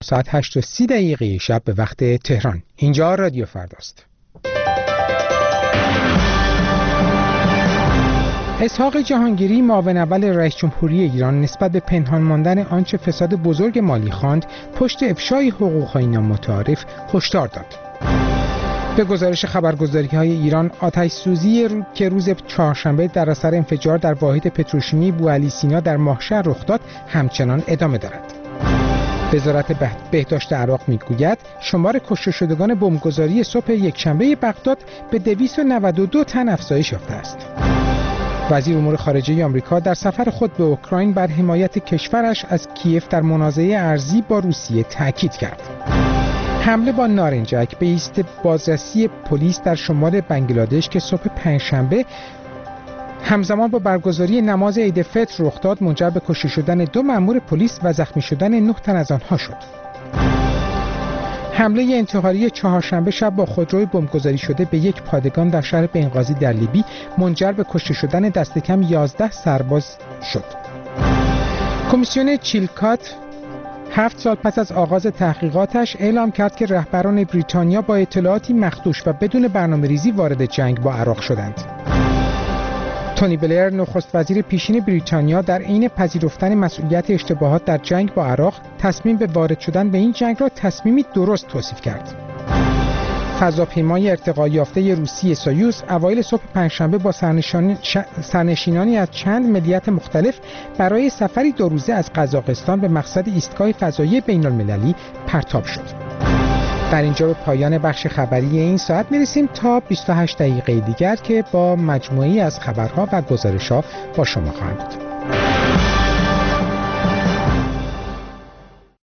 ساعت 8:30 شب به وقت تهران. اینجا رادیو فرداست. اسحاق جهانگیری، معاون اول رئیس جمهوری ایران، نسبت به پنهان ماندن آنچه فساد بزرگ مالی خواند پشت افشای حقوق‌های نامتعارف هشدار داد. به گزارش خبرگزاری‌های ایران، آتش سوزی که روز چهارشنبه در اثر انفجار در واحد پتروشیمی بوعلی سینا در ماهشهر رخ داد همچنان ادامه دارد. وزارت بهداشت عراق میگوید شمار کشته شدگان بمبگذاری صبح یکشنبه بغداد به 292 تن افزایش یافته است. وزیر امور خارجه آمریکا در سفر خود به اوکراین بر حمایت کشورش از کیف در منازعه ارزی با روسیه تاکید کرد. حمله با نارنجک به ایست بازرسی پلیس در شمال بنگلادش که صبح پنجشنبه همزمان با برگزاری نماز عید فطر رخ داد منجر به کشته شدن 2 مأمور پلیس و زخمی شدن 9 تن از آنها شد. حمله انتحاری چهارشنبه شب با خودروی بمبگذاری شده به یک پادگان در شهر بنغازی در لیبی منجر به کشته شدن دست کم 11 سرباز شد. کمیسیون چیلکات 7 سال پس از آغاز تحقیقاتش اعلام کرد که رهبران بریتانیا با اطلاعاتی مخدوش و بدون برنامه‌ریزی وارد جنگ با عراق شدند. تونی بلیر، نخست وزیر پیشین بریتانیا، در عین پذیرفتن مسئولیت اشتباهات در جنگ با عراق، تصمیم به وارد شدن به این جنگ را تصمیمی درست توصیف کرد. فضاپیمای ارتقا یافته روسی سویوز اوایل صبح پنجشنبه با سرنشینانی از چند ملیت مختلف برای سفری 2 روزه از قزاقستان به مقصد ایستگاه فضایی بین‌المللی پرتاب شد. در اینجا به پایان بخش خبری این ساعت میرسیم تا 28 دقیقه دیگر که با مجموعی از خبرها و گزارش‌ها با شما خواهم بود.